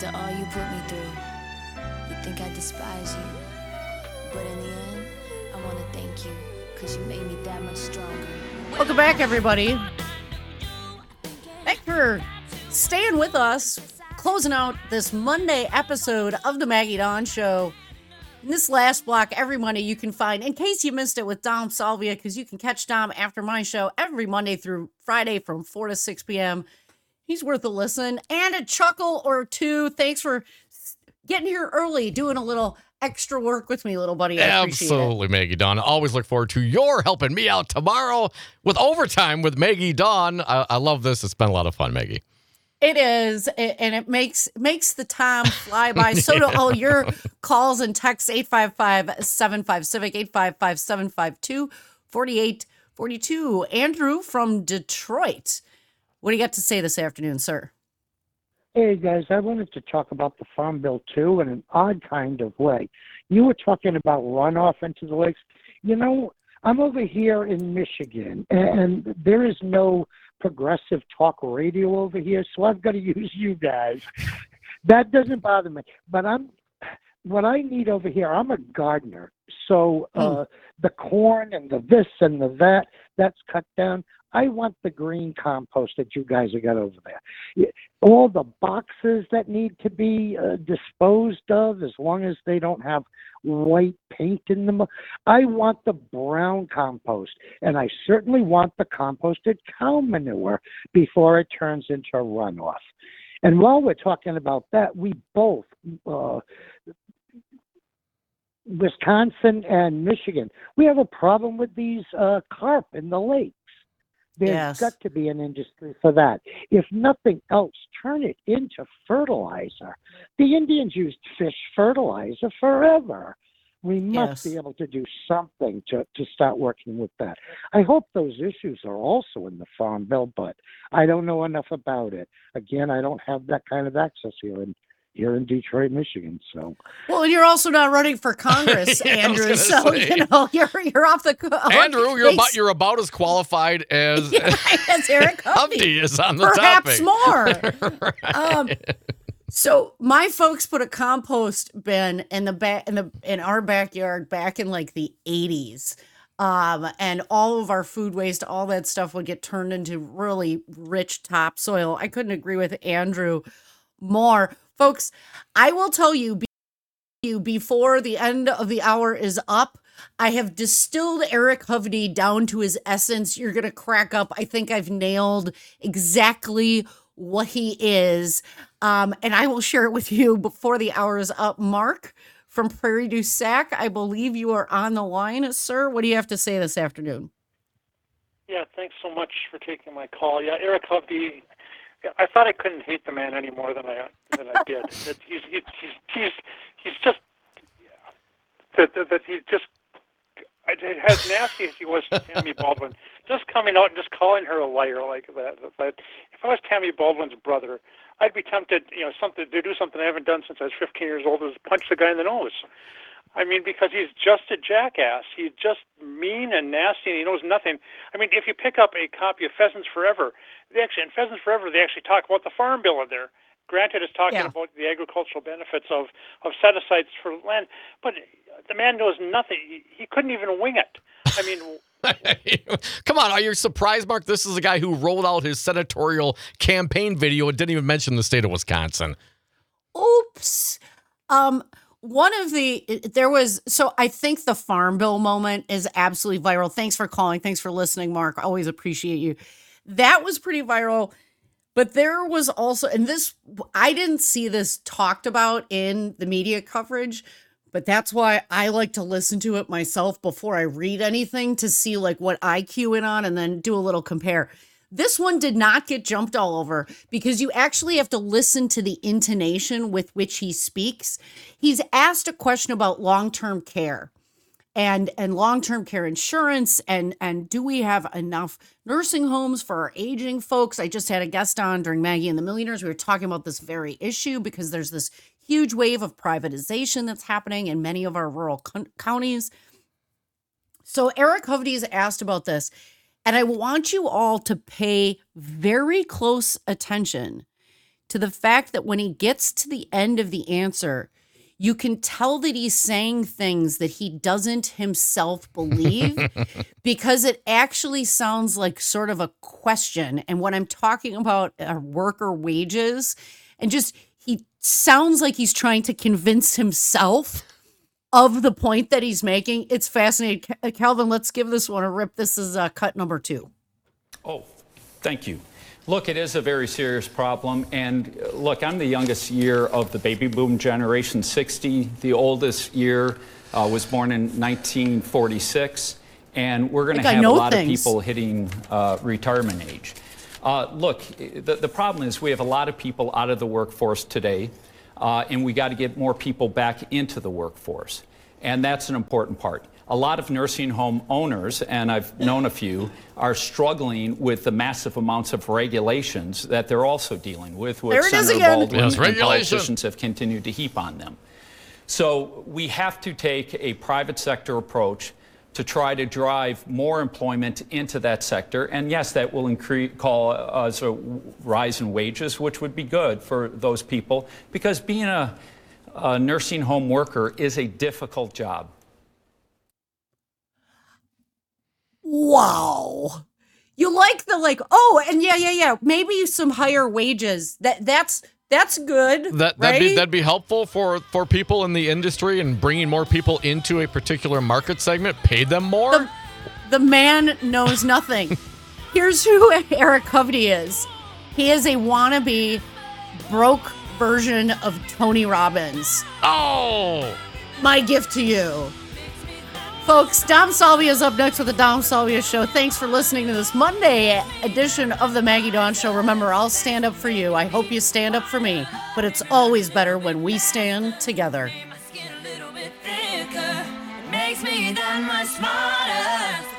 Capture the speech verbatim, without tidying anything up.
After all you put me through, you think I despise you. But in the end, I want to thank you, because you made me that much stronger. Welcome back, everybody. Thanks for staying with us, closing out this Monday episode of the Maggie Dawn Show. In this last block, every Monday you can find, in case you missed it with Dom Salvia, because you can catch Dom after my show every Monday through Friday from four to six p.m. He's worth a listen and a chuckle or two. Thanks for getting here early, doing a little extra work with me, little buddy. I appreciate Absolutely, it. Maggie Dawn. Always look forward to your helping me out tomorrow with Overtime with Maggie Dawn. I, I love this. It's been a lot of fun, Maggie. It is, and it makes makes the time fly by. So do all your calls and texts, eight five five, seven five, Civic, eight five five, seven five two, four eight four two. Andrew from Detroit. What do you got to say this afternoon, sir? Hey, guys, I wanted to talk about the Farm Bill, too, in an odd kind of way. You were talking about runoff into the lakes. You know, I'm over here in Michigan, and there is no progressive talk radio over here, so I've got to use you guys. That doesn't bother me. But I'm what I need over here, I'm a gardener, so uh, mm. the corn and the this and the that, that's cut down. I want the green compost that you guys have got over there. All the boxes that need to be uh, disposed of, as long as they don't have white paint in them. I want the brown compost, and I certainly want the composted cow manure before it turns into runoff. And while we're talking about that, we both, uh, Wisconsin and Michigan, we have a problem with these uh, carp in the lakes. There's yes. got to be an industry for that. If nothing else, turn it into fertilizer. The Indians used fish fertilizer forever. We must yes. be able to do something to, to start working with that. I hope those issues are also in the Farm Bill, but I don't know enough about it. Again, I don't have that kind of access here in here in Detroit, Michigan. So, well, and you're also not running for Congress, yeah, Andrew. So say. you know you're you're off the hook. Andrew, you're about you're about as qualified as yeah, as Eric Hovde is on the perhaps topic. more. right. Um, so my folks put a compost bin in the back in the in our backyard back in like the eighties. Um, and all of our food waste, all that stuff would get turned into really rich topsoil. I couldn't agree with Andrew more. Folks, I will tell you, you before the end of the hour is up, I have distilled Eric Hovde down to his essence. You're going to crack up. I think I've nailed exactly what he is. Um, and I will share it with you before the hour is up. Mark from Prairie du Sac, I believe you are on the line, sir. What do you have to say this afternoon? Yeah, thanks so much for taking my call. Yeah, Eric Hovde, I thought I couldn't hate the man any more than I than I did. That he's he's he's he's just that that, that he's just as nasty as he was to Tammy Baldwin, just coming out and just calling her a liar like that. That if I was Tammy Baldwin's brother, I'd be tempted, you know, something to do something I haven't done since I was fifteen years old, is punch the guy in the nose. I mean, because he's just a jackass. He's just mean and nasty, and he knows nothing. I mean, if you pick up a copy of Pheasants Forever, they actually in Pheasants Forever they actually talk about the Farm Bill in there. Granted, it's talking yeah. about the agricultural benefits of, of set-asides for land, but the man knows nothing. He, he couldn't even wing it. I mean... Come on, are you surprised, Mark? This is a guy who rolled out his senatorial campaign video and didn't even mention the state of Wisconsin. Oops. Um... One of the, there was, so I think the Farm Bill moment is absolutely viral. Thanks for calling. Thanks for listening, Mark. Always appreciate you. That was pretty viral. But there was also, and this, I didn't see this talked about in the media coverage, but that's why I like to listen to it myself before I read anything to see like what I cue in on and then do a little compare. This one did not get jumped all over because you actually have to listen to the intonation with which he speaks. He's asked a question about long-term care and, and long-term care insurance and, and do we have enough nursing homes for our aging folks? I just had a guest on during Maggie and the Millionaires. We were talking about this very issue because there's this huge wave of privatization that's happening in many of our rural co- counties. So Eric Hovde is asked about this. And I want you all to pay very close attention to the fact that when he gets to the end of the answer, you can tell that he's saying things that he doesn't himself believe because it actually sounds like sort of a question. And when I'm talking about uh, worker wages, and just he sounds like he's trying to convince himself of the point that he's making. It's fascinating. Ca- Calvin, let's give this one a rip. This is uh, cut number two. Oh, thank you. Look, it is a very serious problem. And uh, look, I'm the youngest year of the baby boom generation, sixty. The oldest year uh, was born in nineteen forty-six. And we're going to have a lot things. of people hitting uh, retirement age. Uh, look, the, the problem is we have a lot of people out of the workforce today, uh, and we got to get more people back into the workforce. And that's an important part. A lot of nursing home owners, and I've known a few, are struggling with the massive amounts of regulations that they're also dealing with, which Senator Baldwin yes, and politicians have continued to heap on them. So we have to take a private sector approach to try to drive more employment into that sector. And yes, that will increase, cause a rise in wages, which would be good for those people, because being a, a nursing home worker is a difficult job. Wow. You like the like, oh, and yeah, yeah, yeah, maybe some higher wages. That that's that's good. That that'd right? be that'd be helpful for for people in the industry and bringing more people into a particular market segment. Pay them more. The, the man knows nothing. Here's who Eric Hovde is. He is a wannabe broke version of Tony Robbins. Oh, my gift to you. Folks, Dom Salvia is up next with the Dom Salvia Show. Thanks for listening to this Monday edition of the Maggie Dawn Show. Remember, I'll stand up for you. I hope you stand up for me. But it's always better when we stand together. Makes me that much smarter.